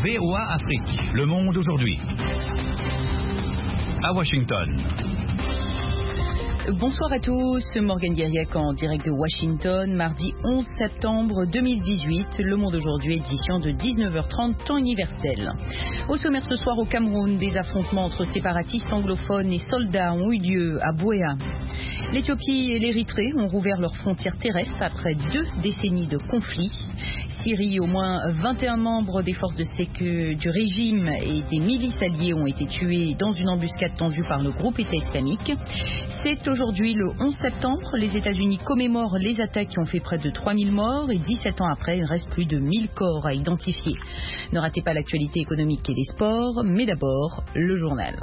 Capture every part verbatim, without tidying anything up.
V O A Afrique. Le monde aujourd'hui. À Washington. Bonsoir à tous, Morgane Guiriac en direct de Washington, mardi onze septembre deux mille dix-huit, Le Monde aujourd'hui, édition de dix-neuf heures trente, temps universel. Au sommaire ce soir au Cameroun, des affrontements entre séparatistes anglophones et soldats ont eu lieu à Buea. L'Éthiopie et l'Érythrée ont rouvert leurs frontières terrestres après deux décennies de conflits. Syrie, au moins vingt et un membres des forces de sécu du régime et des milices alliées ont été tués dans une embuscade tendue par le groupe État islamique. C'est aujourd'hui le onze septembre. Les États-Unis commémorent les attaques qui ont fait près de trois mille morts et dix-sept ans après, il reste plus de mille corps à identifier. Ne ratez pas l'actualité économique et les sports, mais d'abord le journal.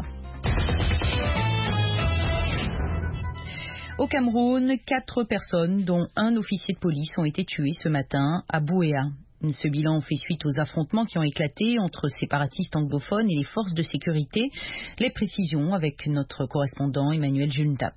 Au Cameroun, quatre personnes, dont un officier de police, ont été tuées ce matin à Buea. Ce bilan fait suite aux affrontements qui ont éclaté entre séparatistes anglophones et les forces de sécurité. Les précisions avec notre correspondant Emmanuel Juntap.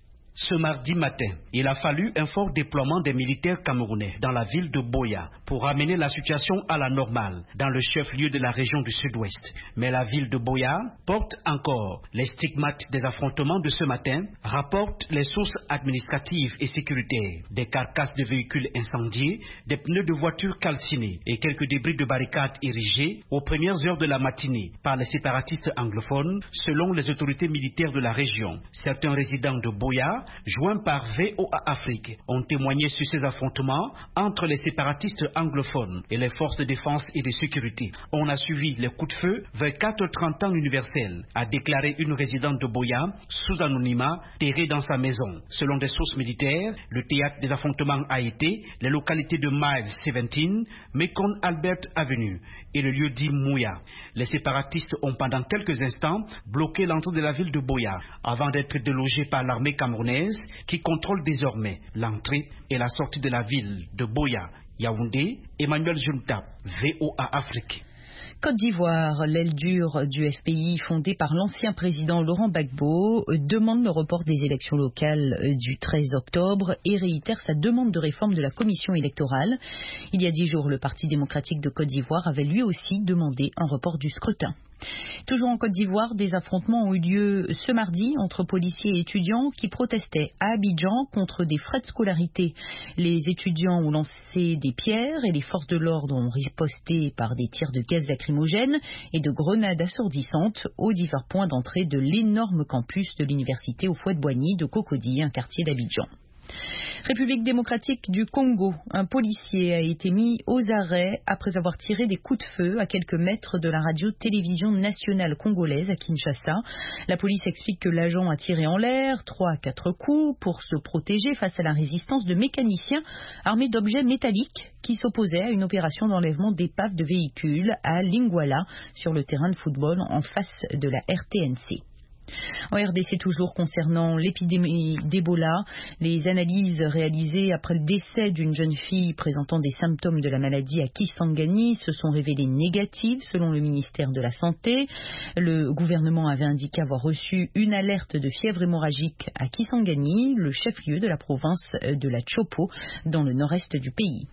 Ce mardi matin, il a fallu un fort déploiement des militaires camerounais dans la ville de Buea pour ramener la situation à la normale dans le chef-lieu de la région du Sud-Ouest. Mais la ville de Buea porte encore les stigmates des affrontements de ce matin, rapportent les sources administratives et sécuritaires. Des carcasses de véhicules incendiés, des pneus de voitures calcinés et quelques débris de barricades érigés aux premières heures de la matinée par les séparatistes anglophones, selon les autorités militaires de la région. Certains résidents de Buea, joints par V O A Afrique, ont témoigné sur ces affrontements entre les séparatistes anglophones et les forces de défense et de sécurité. On a suivi les coups de feu vers quatre heures trente temps universel, a déclaré une résidente de Buea sous anonymat, terrée dans sa maison. Selon des sources militaires, le théâtre des affrontements a été les localités de Miles dix-sept, Mekong Albert Avenue et le lieu dit Mouya. Les séparatistes ont pendant quelques instants bloqué l'entrée de la ville de Buea avant d'être délogés par l'armée camerounaise qui contrôle désormais l'entrée et la sortie de la ville de Buea. Yaoundé, Emmanuel Juntap, V O A Afrique. Côte d'Ivoire, l'aile dure du F P I fondée par l'ancien président Laurent Gbagbo demande le report des élections locales du treize octobre et réitère sa demande de réforme de la commission électorale. Il y a dix jours, le Parti démocratique de Côte d'Ivoire avait lui aussi demandé un report du scrutin. Toujours en Côte d'Ivoire, des affrontements ont eu lieu ce mardi entre policiers et étudiants qui protestaient à Abidjan contre des frais de scolarité. Les étudiants ont lancé des pierres et les forces de l'ordre ont riposté par des tirs de gaz lacrymogènes et de grenades assourdissantes aux divers points d'entrée de l'énorme campus de l'université au Fouet-de-Boigny de Cocody, un quartier d'Abidjan. République démocratique du Congo, un policier a été mis aux arrêts après avoir tiré des coups de feu à quelques mètres de la radio-télévision nationale congolaise à Kinshasa. La police explique que l'agent a tiré en l'air trois à quatre coups pour se protéger face à la résistance de mécaniciens armés d'objets métalliques qui s'opposaient à une opération d'enlèvement d'épaves de véhicules à Lingwala sur le terrain de football en face de la R T N C. En R D C toujours concernant l'épidémie d'Ebola, les analyses réalisées après le décès d'une jeune fille présentant des symptômes de la maladie à Kisangani se sont révélées négatives selon le ministère de la Santé. Le gouvernement avait indiqué avoir reçu une alerte de fièvre hémorragique à Kisangani, le chef-lieu de la province de la Chopo, dans le nord-est du pays.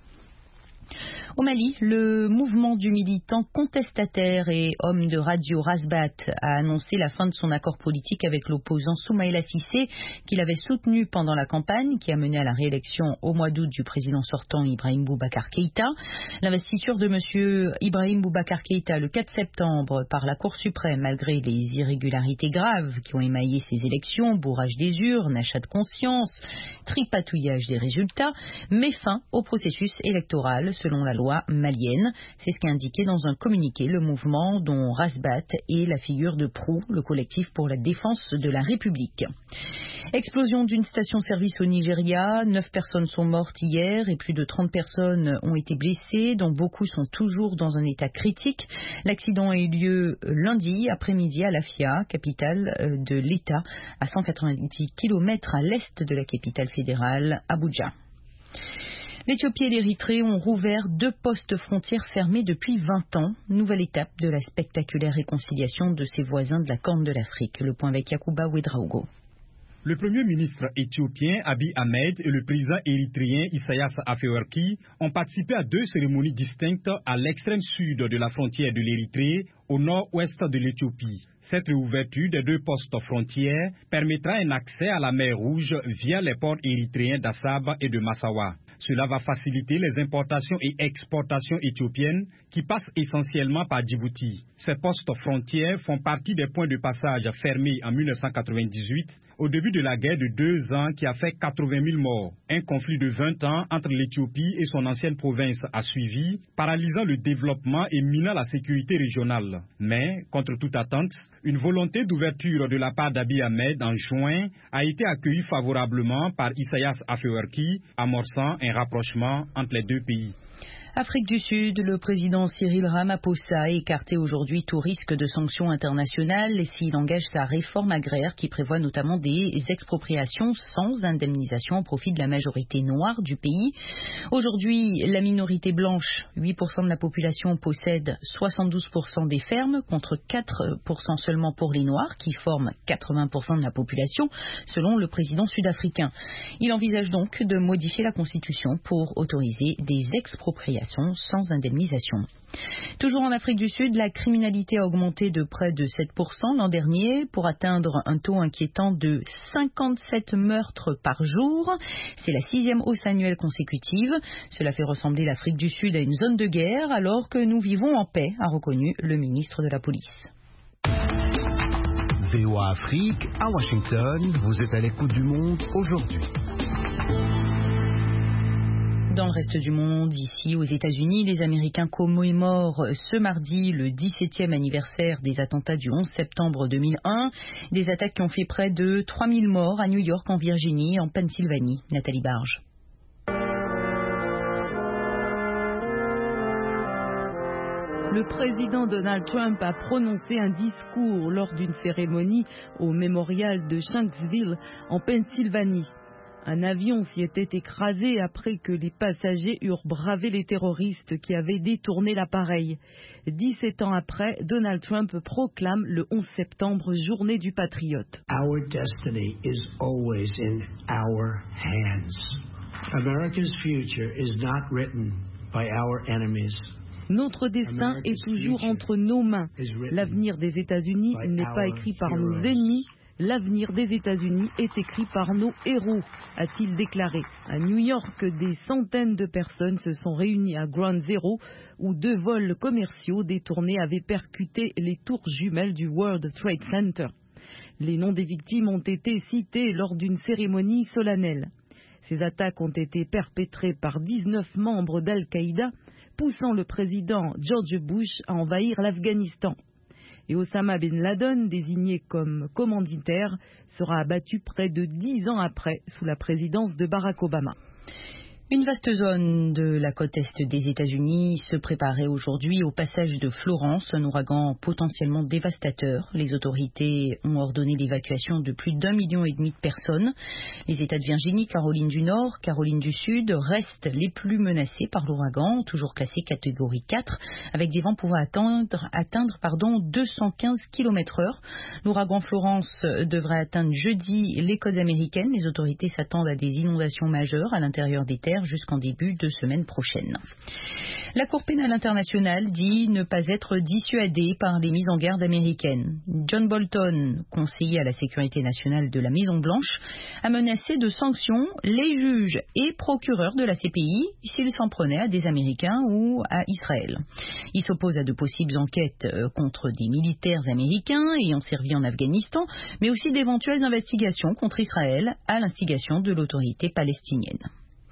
Au Mali, le mouvement du militant contestataire et homme de radio Rasbat a annoncé la fin de son accord politique avec l'opposant Soumaïla Cissé qu'il avait soutenu pendant la campagne qui a mené à la réélection au mois d'août du président sortant Ibrahim Boubacar Keïta. L'investiture de M. Ibrahim Boubacar Keïta le quatre septembre par la Cour suprême, malgré les irrégularités graves qui ont émaillé ces élections, bourrage des urnes, achat de conscience, tripatouillage des résultats, met fin au processus électoral selon la loi malienne. C'est ce qu'a indiqué dans un communiqué le mouvement dont Rasbat est la figure de proue, le collectif pour la défense de la République. Explosion d'une station-service au Nigeria, neuf personnes sont mortes hier et plus de trente personnes ont été blessées, dont beaucoup sont toujours dans un état critique. L'accident a eu lieu lundi après-midi à Lafia, capitale de l'État, à cent quatre-vingt-dix kilomètres à l'est de la capitale fédérale, Abuja. L'Éthiopie et l'Érythrée ont rouvert deux postes frontières fermés depuis vingt ans. Nouvelle étape de la spectaculaire réconciliation de ses voisins de la Corne de l'Afrique. Le point avec Yacouba Ouedraogo. Le premier ministre éthiopien Abiy Ahmed et le président érythréen Isaias Afewerki ont participé à deux cérémonies distinctes à l'extrême sud de la frontière de l'Érythrée, au nord-ouest de l'Éthiopie. Cette réouverture des deux postes frontières permettra un accès à la mer Rouge via les ports érythréens d'Assab et de Massawa. Cela va faciliter les importations et exportations éthiopiennes qui passent essentiellement par Djibouti. Ces postes frontières font partie des points de passage fermés en mille neuf cent quatre-vingt-dix-huit, au début de la guerre de deux ans qui a fait quatre-vingt mille morts. Un conflit de vingt ans entre l'Éthiopie et son ancienne province a suivi, paralysant le développement et minant la sécurité régionale. Mais, contre toute attente, une volonté d'ouverture de la part d'Abiy Ahmed en juin a été accueillie favorablement par Isaias Afewerki, amorçant un rapprochement entre les deux pays. Afrique du Sud, le président Cyril Ramaphosa a écarté aujourd'hui tout risque de sanctions internationales s'il engage sa réforme agraire qui prévoit notamment des expropriations sans indemnisation au profit de la majorité noire du pays. Aujourd'hui, la minorité blanche, huit pour cent de la population, possède soixante-douze pour cent des fermes contre quatre pour cent seulement pour les noirs qui forment quatre-vingts pour cent de la population selon le président sud-africain. Il envisage donc de modifier la constitution pour autoriser des expropriations sans indemnisation. Toujours en Afrique du Sud, la criminalité a augmenté de près de sept pour cent l'an dernier pour atteindre un taux inquiétant de cinquante-sept meurtres par jour. C'est la sixième hausse annuelle consécutive. Cela fait ressembler l'Afrique du Sud à une zone de guerre alors que nous vivons en paix, a reconnu le ministre de la Police. V O A Afrique, à Washington, vous êtes à l'écoute du monde aujourd'hui. Dans le reste du monde, ici aux États-Unis, les Américains commémorent ce mardi le dix-septième anniversaire des attentats du onze septembre deux mille un, des attaques qui ont fait près de trois mille morts à New York, en Virginie et en Pennsylvanie. Nathalie Barge. Le président Donald Trump a prononcé un discours lors d'une cérémonie au mémorial de Shanksville, en Pennsylvanie. Un avion s'y était écrasé après que les passagers eurent bravé les terroristes qui avaient détourné l'appareil. dix-sept ans après, Donald Trump proclame le onze septembre journée du patriote. Our destiny is always in our hands. America's future is not written by our enemies. Notre destin est toujours entre nos mains. L'avenir des États-Unis n'est pas écrit par nos ennemis. L'avenir des États-Unis est écrit par nos héros, a-t-il déclaré. À New York, des centaines de personnes se sont réunies à Ground Zero, où deux vols commerciaux détournés avaient percuté les tours jumelles du World Trade Center. Les noms des victimes ont été cités lors d'une cérémonie solennelle. Ces attaques ont été perpétrées par dix-neuf membres d'Al-Qaïda, poussant le président George Bush à envahir l'Afghanistan. Et Osama Ben Laden, désigné comme commanditaire, sera abattu près de dix ans après, sous la présidence de Barack Obama. Une vaste zone de la côte est des États-Unis se préparait aujourd'hui au passage de Florence, un ouragan potentiellement dévastateur. Les autorités ont ordonné l'évacuation de plus d'un million et demi de personnes. Les États de Virginie, Caroline du Nord, Caroline du Sud restent les plus menacés par l'ouragan, toujours classé catégorie quatre, avec des vents pouvant atteindre, atteindre pardon, deux cent quinze kilomètres heure. L'ouragan Florence devrait atteindre jeudi les côtes américaines. Les autorités s'attendent à des inondations majeures à l'intérieur des terres jusqu'en début de semaine prochaine. La Cour pénale internationale dit ne pas être dissuadée par les mises en garde américaines. John Bolton, conseiller à la sécurité nationale de la Maison-Blanche, a menacé de sanctions les juges et procureurs de la C P I s'ils s'en prenaient à des Américains ou à Israël. Il s'oppose à de possibles enquêtes contre des militaires américains ayant servi en Afghanistan, mais aussi d'éventuelles investigations contre Israël à l'instigation de l'autorité palestinienne.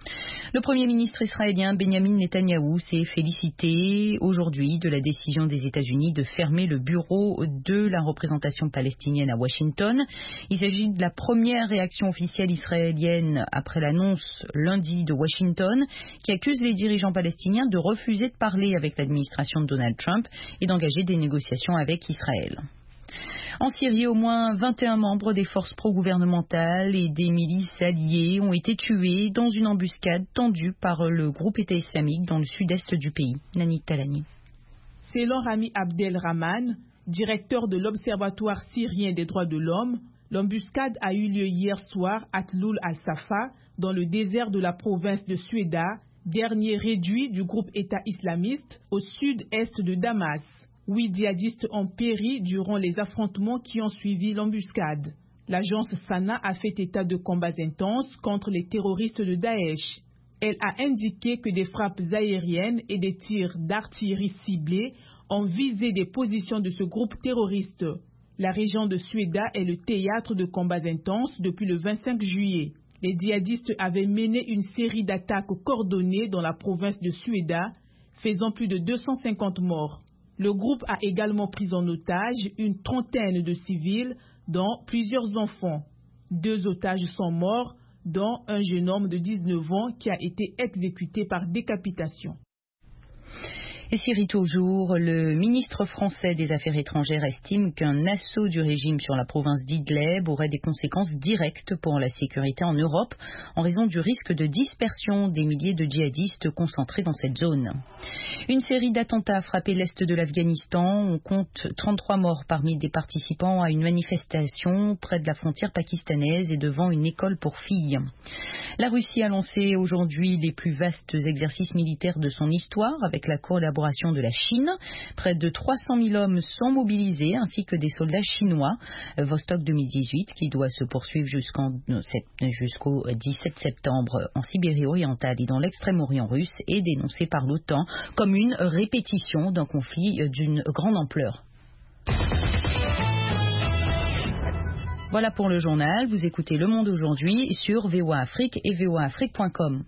Le Premier ministre israélien Benjamin Netanyahou s'est félicité aujourd'hui de la décision des États-Unis de fermer le bureau de la représentation palestinienne à Washington. Il s'agit de la première réaction officielle israélienne après l'annonce lundi de Washington qui accuse les dirigeants palestiniens de refuser de parler avec l'administration de Donald Trump et d'engager des négociations avec Israël. En Syrie, au moins vingt et un membres des forces pro-gouvernementales et des milices alliées ont été tués dans une embuscade tendue par le groupe État islamique dans le sud-est du pays. Nanit Talani. Selon Rami Abdel Rahman, directeur de l'Observatoire syrien des droits de l'homme, L'embuscade a eu lieu hier soir à Tloul al-Safa, dans le désert de la province de Suéda, dernier réduit du groupe État islamiste au sud-est de Damas. Huit djihadistes ont péri durant les affrontements qui ont suivi l'embuscade. L'agence Sana a fait état de combats intenses contre les terroristes de Daesh. Elle a indiqué que des frappes aériennes et des tirs d'artillerie ciblés ont visé des positions de ce groupe terroriste. La région de Suéda est le théâtre de combats intenses depuis le vingt-cinq juillet. Les djihadistes avaient mené une série d'attaques coordonnées dans la province de Suéda, faisant plus de deux cent cinquante morts. Le groupe a également pris en otage une trentaine de civils, dont plusieurs enfants. Deux otages sont morts, dont un jeune homme de dix-neuf ans qui a été exécuté par décapitation. Et Syrie toujours, le ministre français des Affaires étrangères estime qu'un assaut du régime sur la province d'Idlib aurait des conséquences directes pour la sécurité en Europe en raison du risque de dispersion des milliers de djihadistes concentrés dans cette zone. Une série d'attentats a frappé l'est de l'Afghanistan. On compte trente-trois morts parmi des participants à une manifestation près de la frontière pakistanaise et devant une école pour filles. La Russie a lancé aujourd'hui les plus vastes exercices militaires de son histoire avec la collaboration de la Chine. Près de trois cent mille hommes sont mobilisés ainsi que des soldats chinois. Vostok deux mille dix-huit qui doit se poursuivre jusqu'en, jusqu'au dix-sept septembre en Sibérie orientale et dans l'extrême-orient russe est dénoncé par l'OTAN comme une répétition d'un conflit d'une grande ampleur. Voilà pour le journal. Vous écoutez Le Monde aujourd'hui sur V O A Afrique et V O A Afrique point com.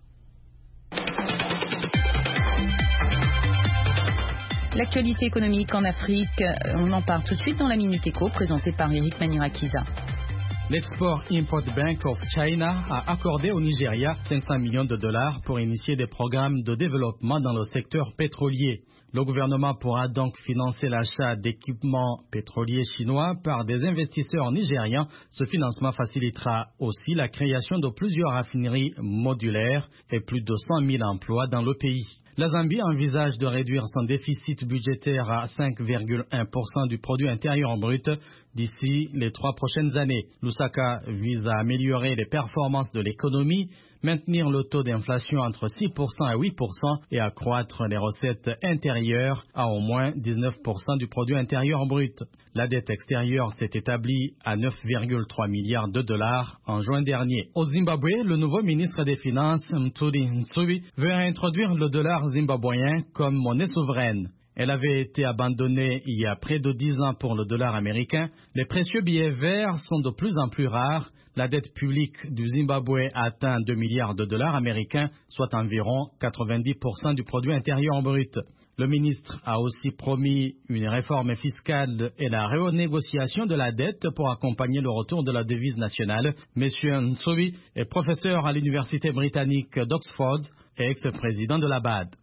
L'actualité économique en Afrique, on en parle tout de suite dans la Minute Éco, présentée par Eric Manirakiza. L'Export-Import Bank of China a accordé au Nigeria cinq cents millions de dollars pour initier des programmes de développement dans le secteur pétrolier. Le gouvernement pourra donc financer l'achat d'équipements pétroliers chinois par des investisseurs nigérians. Ce financement facilitera aussi la création de plusieurs raffineries modulaires et plus de cent mille emplois dans le pays. La Zambie envisage de réduire son déficit budgétaire à cinq virgule un pour cent du produit intérieur brut d'ici les trois prochaines années. Lusaka vise à améliorer les performances de l'économie, maintenir le taux d'inflation entre six pour cent et huit pour cent et accroître les recettes intérieures à au moins dix-neuf pour cent du produit intérieur brut. La dette extérieure s'est établie à neuf virgule trois milliards de dollars en juin dernier. Au Zimbabwe, le nouveau ministre des Finances, Mthuli Nsubi, veut introduire le dollar zimbabwéen comme monnaie souveraine. Elle avait été abandonnée il y a près de dix ans pour le dollar américain. Les précieux billets verts sont de plus en plus rares. La dette publique du Zimbabwe atteint deux milliards de dollars américains, soit environ quatre-vingt-dix pour cent du produit intérieur brut. Le ministre a aussi promis une réforme fiscale et la renégociation de la dette pour accompagner le retour de la devise nationale. Monsieur Nsubi est professeur à l'université britannique d'Oxford et ex-président de la B A D.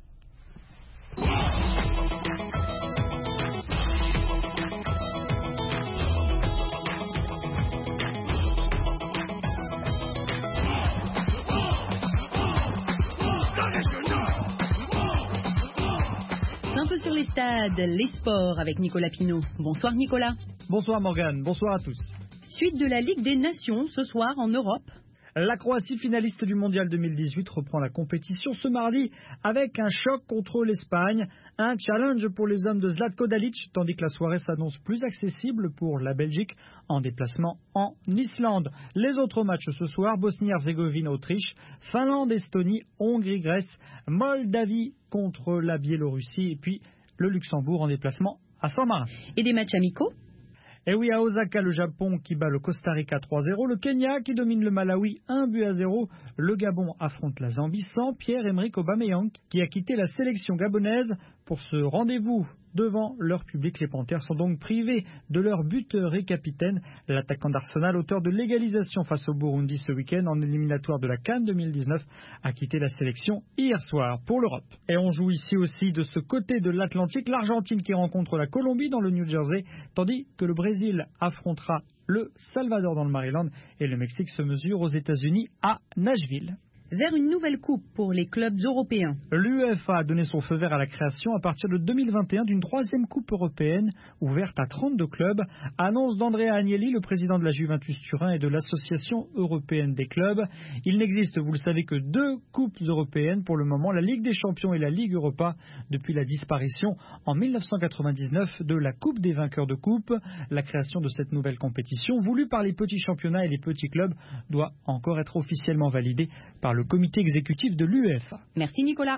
Un peu sur les stades, les sports avec Nicolas Pinault. Bonsoir Nicolas. Bonsoir Morgane, bonsoir à tous. Suite de la Ligue des Nations ce soir en Europe. La Croatie, finaliste du Mondial deux mille dix-huit, reprend la compétition ce mardi avec un choc contre l'Espagne. Un challenge pour les hommes de Zlatko Dalic, tandis que la soirée s'annonce plus accessible pour la Belgique en déplacement en Islande. Les autres matchs ce soir, Bosnie-Herzégovine-Autriche, Finlande-Estonie, Hongrie-Grèce, Moldavie contre la Biélorussie et puis le Luxembourg en déplacement à Saint-Marin. Et des matchs amicaux ? Et oui, à Osaka, le Japon qui bat le Costa Rica trois zéro, le Kenya qui domine le Malawi un but à zéro, le Gabon affronte la Zambie sans Pierre-Emerick Aubameyang qui a quitté la sélection gabonaise pour ce rendez-vous devant leur public. Les Panthères sont donc privés de leur buteur et capitaine. L'attaquant d'Arsenal, auteur de l'égalisation face au Burundi ce week-end en éliminatoire de la CAN deux mille dix-neuf, a quitté la sélection hier soir pour l'Europe. Et on joue ici aussi de ce côté de l'Atlantique, l'Argentine qui rencontre la Colombie dans le New Jersey, tandis que le Brésil affrontera le Salvador dans le Maryland et le Mexique se mesure aux États-Unis à Nashville. vers une nouvelle coupe pour les clubs européens. L'UEFA a donné son feu vert à la création à partir de deux mille vingt et un d'une troisième coupe européenne ouverte à trente-deux clubs, annonce d'Andrea Agnelli, le président de la Juventus Turin et de l'Association européenne des clubs. Il n'existe, vous le savez, que deux coupes européennes pour le moment, la Ligue des champions et la Ligue Europa, depuis la disparition en mille neuf cent quatre-vingt-dix-neuf de la Coupe des vainqueurs de coupe. La création de cette nouvelle compétition, voulue par les petits championnats et les petits clubs, doit encore être officiellement validée par le comité exécutif de l'UEFA. Merci Nicolas.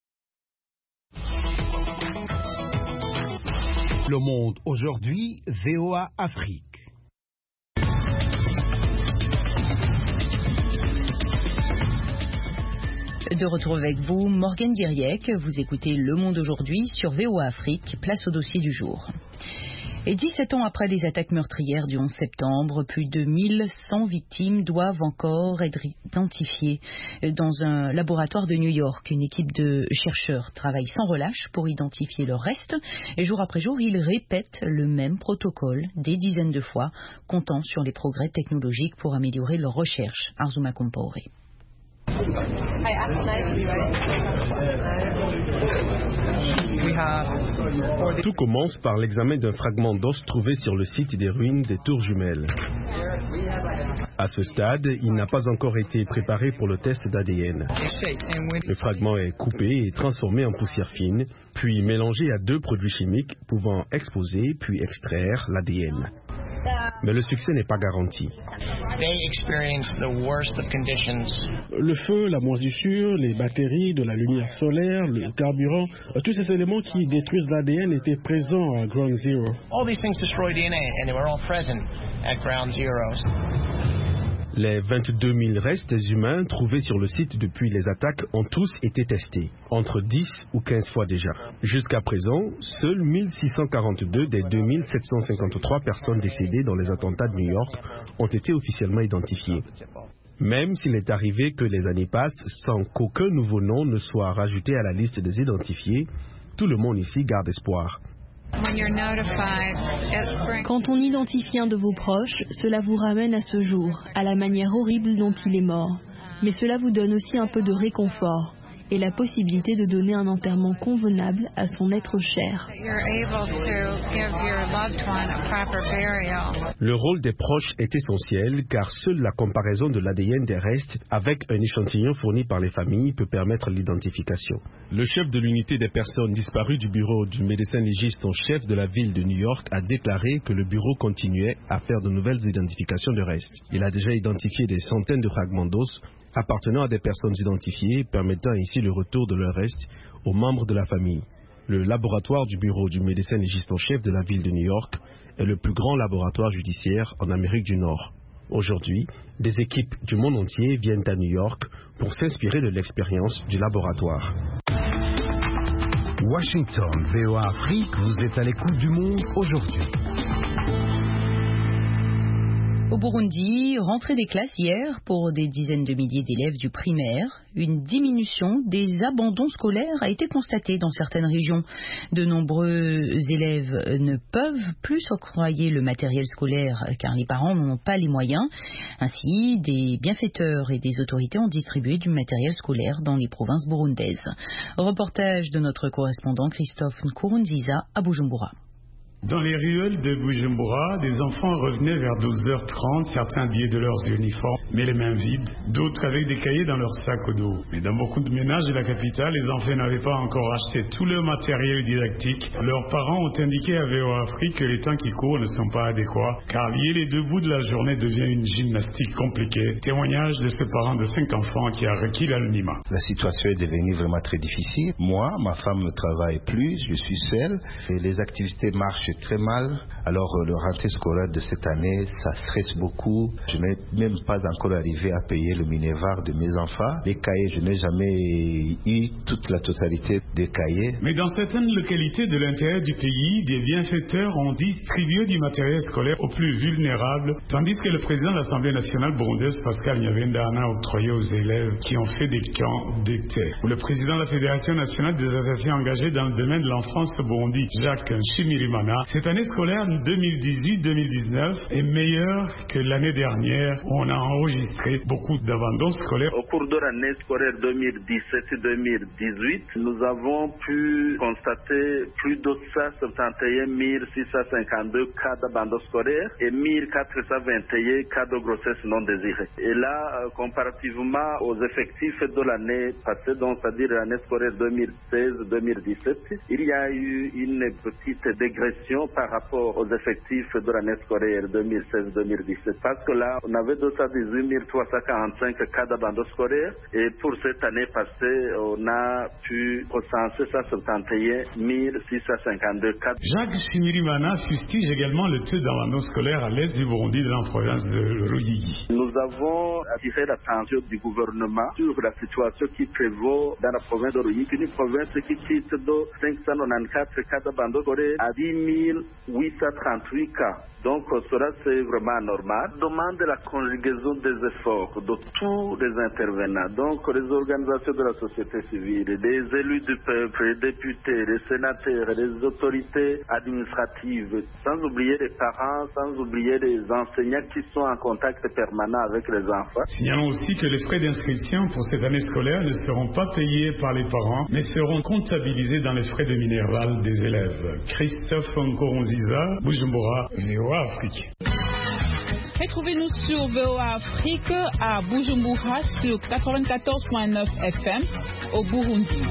Le Monde aujourd'hui, V O A Afrique. De retour avec vous, Morgane Diriec. Vous écoutez Le Monde aujourd'hui sur V O A Afrique. Place au dossier du jour. Et dix-sept ans après les attaques meurtrières du onze septembre, plus de mille cent victimes doivent encore être identifiées. Dans un laboratoire de New York, une équipe de chercheurs travaille sans relâche pour identifier le reste. Et jour après jour, ils répètent le même protocole des dizaines de fois, comptant sur les progrès technologiques pour améliorer leurs recherches. Arzuma Compaoré. Tout commence par l'examen d'un fragment d'os trouvé sur le site des ruines des tours jumelles. À ce stade, il n'a pas encore été préparé pour le test d'A D N. Le fragment est coupé et transformé en poussière fine, puis mélangé à deux produits chimiques pouvant exposer puis extraire l'A D N. Mais le succès n'est pas garanti. Le feu, la moisissure, les batteries, de la lumière solaire, le carburant, tous ces éléments qui détruisent l'A D N étaient présents à Ground Zero. Les vingt-deux mille restes humains trouvés sur le site depuis les attaques ont tous été testés, entre dix ou quinze fois déjà. Jusqu'à présent, seuls mille six cent quarante-deux des deux mille sept cent cinquante-trois personnes décédées dans les attentats de New York ont été officiellement identifiées. Même s'il est arrivé que les années passent sans qu'aucun nouveau nom ne soit rajouté à la liste des identifiés, tout le monde ici garde espoir. Quand on identifie un de vos proches, cela vous ramène à ce jour, à la manière horrible dont il est mort. Mais cela vous donne aussi un peu de réconfort et la possibilité de donner un enterrement convenable à son être cher. Le rôle des proches est essentiel car seule la comparaison de l'A D N des restes avec un échantillon fourni par les familles peut permettre l'identification. Le chef de l'unité des personnes disparues du bureau du médecin légiste en chef de la ville de New York a déclaré que le bureau continuait à faire de nouvelles identifications de restes. Il a déjà identifié des centaines de fragments d'os appartenant à des personnes identifiées, permettant ainsi le retour de leurs restes aux membres de la famille. Le laboratoire du bureau du médecin légiste en chef de la ville de New York est le plus grand laboratoire judiciaire en Amérique du Nord. Aujourd'hui, des équipes du monde entier viennent à New York pour s'inspirer de l'expérience du laboratoire. Washington, V O A Afrique, vous êtes à l'écoute du monde aujourd'hui. Au Burundi, rentrée des classes hier pour des dizaines de milliers d'élèves du primaire. Une diminution des abandons scolaires a été constatée dans certaines régions. De nombreux élèves ne peuvent plus s'octroyer le matériel scolaire car les parents n'ont pas les moyens. Ainsi, des bienfaiteurs et des autorités ont distribué du matériel scolaire dans les provinces burundaises. Reportage de notre correspondant Christophe Nkurunziza à Bujumbura. Dans les ruelles de Bujumbura, des enfants revenaient vers douze heures trente, certains habillés de leurs uniformes, mais les mains vides, d'autres avec des cahiers dans leurs sacs au dos. Mais dans beaucoup de ménages de la capitale, les enfants n'avaient pas encore acheté tout leur matériel didactique. Leurs parents ont indiqué à V O A Afrique que les temps qui courent ne sont pas adéquats, car lier les deux bouts de la journée devient une gymnastique compliquée. Témoignage de ce parent de cinq enfants qui a requis l'anonymat. La situation est devenue vraiment très difficile. Moi, ma femme ne travaille plus, je suis seule, et les activités marchent très mal. Alors le rentrée scolaire de cette année, ça stresse beaucoup. Je n'ai même pas encore arrivé à payer le minévar de mes enfants. Les cahiers, je n'ai jamais eu toute la totalité des cahiers. Mais dans certaines localités de l'intérieur du pays, des bienfaiteurs ont distribué du matériel scolaire aux plus vulnérables, tandis que le président de l'Assemblée nationale burundaise, Pascal Nyabenda, en a octroyé aux élèves qui ont fait des camps d'été. Le président de la Fédération nationale des associations engagées dans le domaine de l'enfance au Burundi, Jacques Nshimirimana, Cette année scolaire deux mille dix-huit deux mille dix-neuf est meilleure que l'année dernière. On a enregistré beaucoup d'abandons scolaires. Au cours de l'année scolaire deux mille dix-sept deux mille dix-huit, nous avons pu constater plus de cent soixante et un mille six cent cinquante-deux cas d'abandon scolaire et mille quatre cent vingt et un cas de grossesse non désirée. Et là, comparativement aux effectifs de l'année passée, donc c'est-à-dire l'année scolaire deux mille seize deux mille dix-sept, il y a eu une petite dégression par rapport aux effectifs de l'année scolaire deux mille seize deux mille dix-sept. Parce que là, on avait deux cent dix-huit mille trois cent quarante-cinq cas d'abandon scolaire et pour cette année passée, on a pu recenser cent soixante et un mille six cent cinquante-deux cas. Jacques Shimirimana fustige également le taux d'abandon scolaire à l'est du Burundi dans la province de Ruyigi. Nous avons attiré l'attention du gouvernement sur la situation qui prévaut dans la province de Ruyigi, une province qui quitte de cinq cent quatre-vingt-quatorze cas d'abandon scolaire à dix mille huit cent trente-huit cas. Donc cela c'est vraiment normal. Demande la conjugaison des efforts de tous les intervenants, donc les organisations de la société civile, les élus du peuple, les députés, les sénateurs, les autorités administratives, sans oublier les parents, sans oublier les enseignants qui sont en contact permanent avec les enfants. Signalons aussi que les frais d'inscription pour cette année scolaire ne seront pas payés par les parents, mais seront comptabilisés dans les frais de minerval des élèves. Christophe Nkoronziza, Bujumbura, V O A Afrique. Retrouvez-nous sur V O A Afrique à Bujumbura sur quatre-vingt-quatorze point neuf F M au Burundi.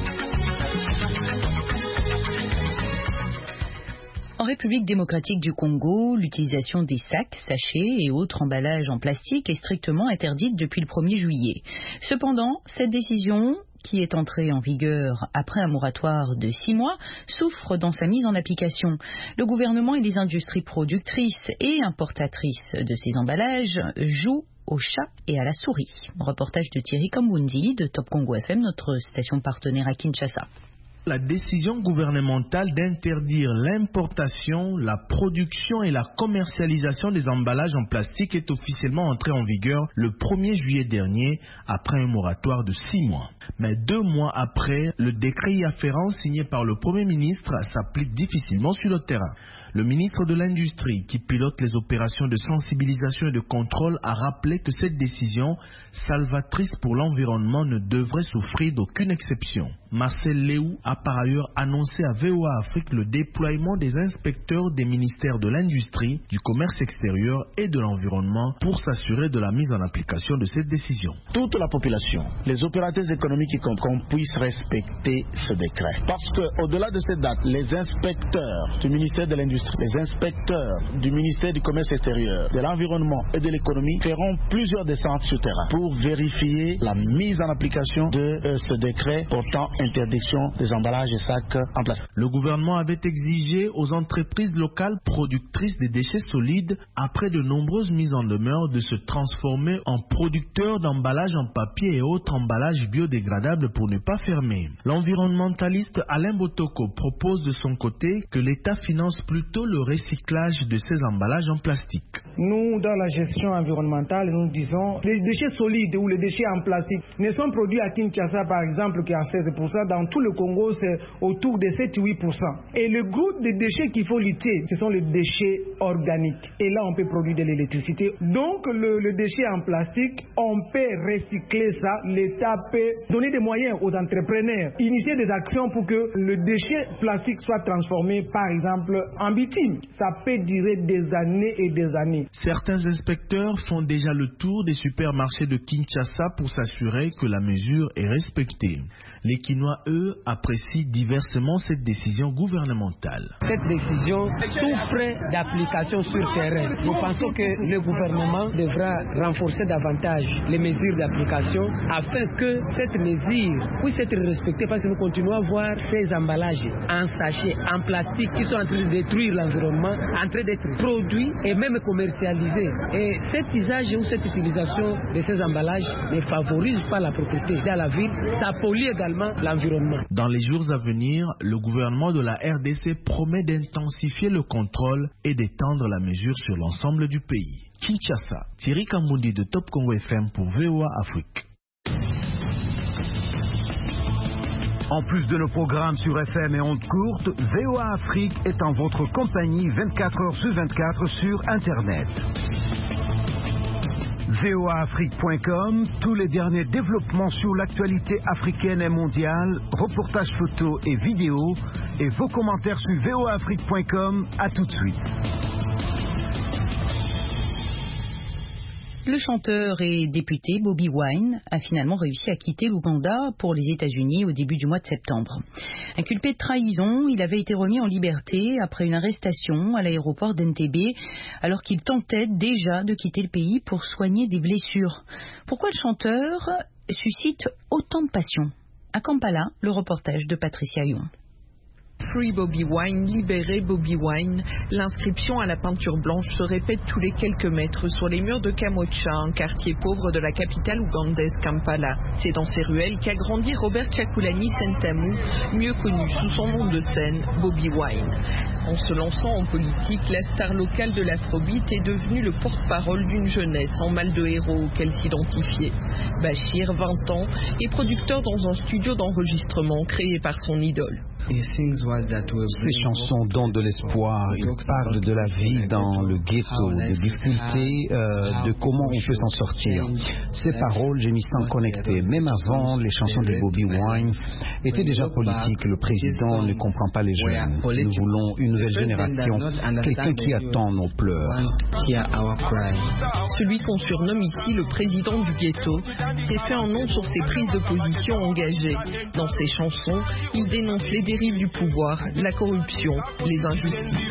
En République démocratique du Congo, l'utilisation des sacs, sachets et autres emballages en plastique est strictement interdite depuis le premier juillet. Cependant, cette décision, qui est entrée en vigueur après un moratoire de six mois, souffre dans sa mise en application. Le gouvernement et les industries productrices et importatrices de ces emballages jouent au chat et à la souris. Reportage de Thierry Kambundi de Top Congo F M, notre station partenaire à Kinshasa. La décision gouvernementale d'interdire l'importation, la production et la commercialisation des emballages en plastique est officiellement entrée en vigueur le premier juillet dernier après un moratoire de six mois. Mais deux mois après, le décret y afférent signé par le Premier ministre s'applique difficilement sur le terrain. Le ministre de l'Industrie, qui pilote les opérations de sensibilisation et de contrôle, a rappelé que cette décision, salvatrice pour l'environnement, ne devrait souffrir d'aucune exception. Marcel Léou a par ailleurs annoncé à V O A Afrique le déploiement des inspecteurs des ministères de l'Industrie, du Commerce extérieur et de l'Environnement pour s'assurer de la mise en application de cette décision. Toute la population, les opérateurs économiques, qu'on puisse respecter ce décret. Parce qu'au-delà de cette date, les inspecteurs du ministère de l'Industrie, les inspecteurs du ministère du Commerce extérieur, de l'Environnement et de l'Économie feront plusieurs descentes sur terrain pour vérifier la mise en application de euh, ce décret portant interdiction des emballages et sacs en plastique. Le gouvernement avait exigé aux entreprises locales productrices des déchets solides, après de nombreuses mises en demeure, de se transformer en producteurs d'emballages en papier et autres emballages biodégradables pour ne pas fermer. L'environnementaliste Alain Botoko propose de son côté que l'État finance plutôt le recyclage de ces emballages en plastique. Nous, dans la gestion environnementale, nous disons les déchets solides ou les déchets en plastique ne sont produits à Kinshasa, par exemple, qui est à seize pour cent. Dans tout le Congo, c'est autour de sept à huit pour cent. Et le groupe de déchets qu'il faut lutter, ce sont les déchets organiques. Et là, on peut produire de l'électricité. Donc, le, le déchet en plastique, on peut recycler ça. L'État peut donner des moyens aux entrepreneurs, initier des actions pour que le déchet plastique soit transformé, par exemple, en bitume. Ça peut durer des années et des années. Certains inspecteurs font déjà le tour des supermarchés de Kinshasa pour s'assurer que la mesure est respectée. Les Kinois, eux, apprécient diversement cette décision gouvernementale. Cette décision souffre d'application sur terrain. Nous pensons que le gouvernement devra renforcer davantage les mesures d'application afin que cette mesure puisse être respectée, parce que nous continuons à voir ces emballages en sachet, en plastique qui sont en train de détruire l'environnement, en train d'être produits et même commercialisés. Et cet usage ou cette utilisation de ces emballages ne favorise pas la propriété dans la ville, ça pollue également l'environnement. Dans les jours à venir, le gouvernement de la R D C promet d'intensifier le contrôle et d'étendre la mesure sur l'ensemble du pays. Kinshasa, Thierry Kambundi de Top Congo F M pour V O A Afrique. En plus de nos programmes sur F M et ondes courtes, V O A Afrique est en votre compagnie vingt-quatre heures sur vingt-quatre sur Internet. V O A Afrique point com, tous les derniers développements sur l'actualité africaine et mondiale, reportages photos et vidéos, et vos commentaires sur V O A Afrique point com. À tout de suite. Le chanteur et député Bobi Wine a finalement réussi à quitter l'Ouganda pour les États-Unis au début du mois de septembre. Inculpé de trahison, il avait été remis en liberté après une arrestation à l'aéroport d'Entebbe alors qu'il tentait déjà de quitter le pays pour soigner des blessures. Pourquoi le chanteur suscite autant de passion? À Kampala, le reportage de Patricia Young. Free Bobi Wine, libéré Bobi Wine. L'inscription à la peinture blanche se répète tous les quelques mètres sur les murs de Kamocha, un quartier pauvre de la capitale ougandaise Kampala. C'est dans ces ruelles qu'a grandi Robert Kyakulani Sentamu, mieux connu sous son nom de scène, Bobi Wine. En se lançant en politique, la star locale de l'afrobeat est devenue le porte-parole d'une jeunesse en mal de héros auquel s'identifier. Bachir, vingt ans, est producteur dans un studio d'enregistrement créé par son idole. Ces chansons donnent de l'espoir, ils parlent de la vie dans le ghetto, des difficultés, euh, de comment on peut s'en sortir. Ces paroles, je m'y sens connecté. Même avant, les chansons de Bobi Wine étaient déjà politiques. Le président ne comprend pas les jeunes. Nous voulons une nouvelle génération, quelqu'un qui attend nos pleurs. Celui qu'on surnomme ici le président du ghetto s'est fait un nom sur ses prises de position engagées. Dans ses chansons, il dénonce les dérives du pouvoir, la corruption, les injustices.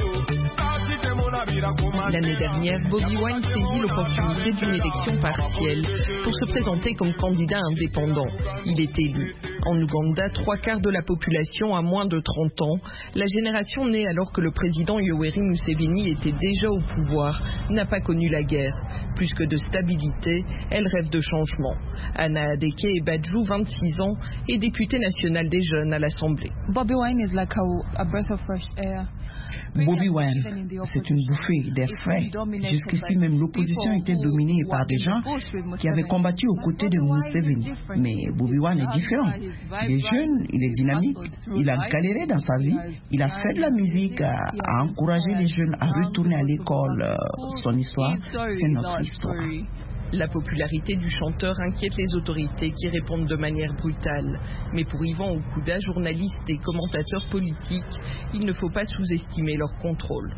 L'année dernière, Bobi Wine saisit l'opportunité d'une élection partielle pour se présenter comme candidat indépendant. Il est élu. En Ouganda, trois quarts de la population a moins de trente ans. La génération née alors que le président Yoweri Museveni était déjà au pouvoir n'a pas connu la guerre. Plus que de stabilité, elle rêve de changement. Anna Adeke Ebadjou, vingt-six ans, est députée nationale des jeunes à l'Assemblée. Bobi Wine is like a, a breath of fresh air. Bobi Wine, c'est une bouffée d'air frais. Jusqu'ici, même l'opposition était dominée par des gens qui avaient combattu aux côtés de Museveni. Mais Bobi Wine est différent. Il est jeune, il est dynamique, il a galéré dans sa vie, il a fait de la musique, a, a encouragé les jeunes à retourner à l'école. Son histoire, c'est notre histoire. La popularité du chanteur inquiète les autorités qui répondent de manière brutale. Mais pour Yvan Okuda, journaliste et commentateur politique, il ne faut pas sous-estimer leur contrôle.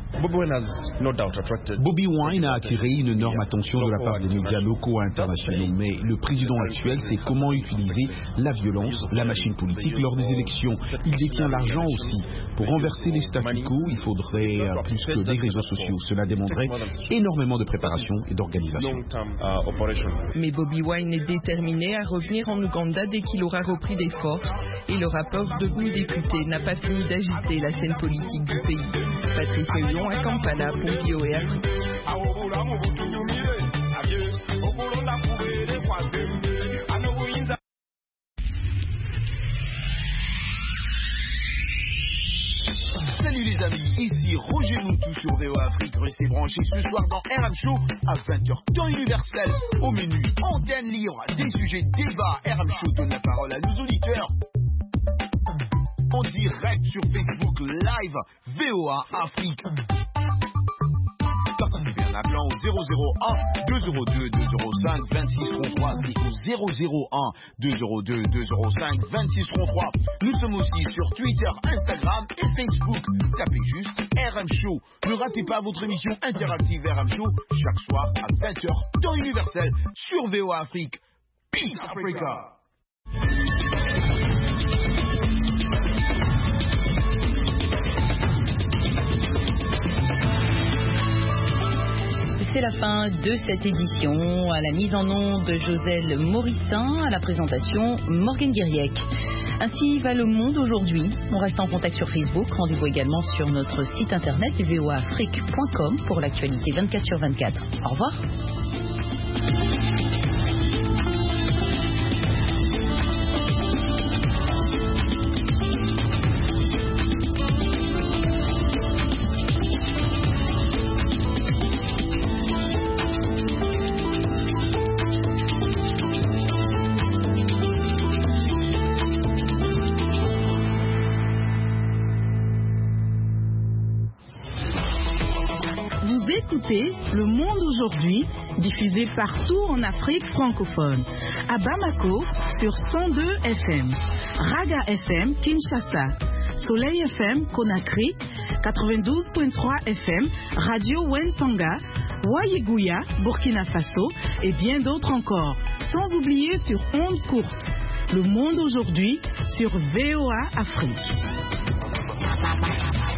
Bobi Wine a attiré une énorme attention de la part des médias locaux et internationaux, mais le président actuel sait comment utiliser la violence, la machine politique lors des élections. Il détient l'argent aussi. Pour renverser les statu quo, il faudrait plus que des réseaux sociaux. Cela demanderait énormément de préparation et d'organisation. Mais Bobi Wine est déterminé à revenir en Ouganda dès qu'il aura repris des forces et le rappeur devenu député n'a pas fini d'agiter la scène politique du pays. Patrice Huillon à Kampala pour V O A Afrique. Salut les amis, ici Roger Moutou sur V O A Afrique. Restez branchés ce soir dans R M Show à vingt heures temps universel. Au menu, antenne libre, des sujets débats. R M Show donne la parole à nos auditeurs. En direct sur Facebook Live, V O A Afrique. Participez en appelant au zéro zéro un deux zéro deux deux zéro cinq vingt-six trente-trois. C'est au zéro zéro un deux zéro deux deux zéro cinq vingt-six trente-trois. Nous sommes aussi sur Twitter, Instagram et Facebook. Tapez juste R M Show. Ne ratez pas votre émission interactive R M Show chaque soir à vingt heures temps universel sur V O A Afrique. Peace Africa. C'est la fin de cette édition. À la mise en onde de Joselle Morissin, à la présentation Morgan Guiriec. Ainsi va le monde aujourd'hui. On reste en contact sur Facebook. Rendez-vous également sur notre site internet v o a afrique point com pour l'actualité vingt-quatre sur vingt-quatre. Au revoir. écoutez Le Monde aujourd'hui, diffusé partout en Afrique francophone. À Bamako, sur cent deux F M. Raga F M, Kinshasa. Soleil F M, Conakry. quatre-vingt-douze virgule trois F M. Radio Wentanga. Wayegouya, Burkina Faso. Et bien d'autres encore. Sans oublier sur ondes courtes. Le Monde aujourd'hui, sur V O A Afrique.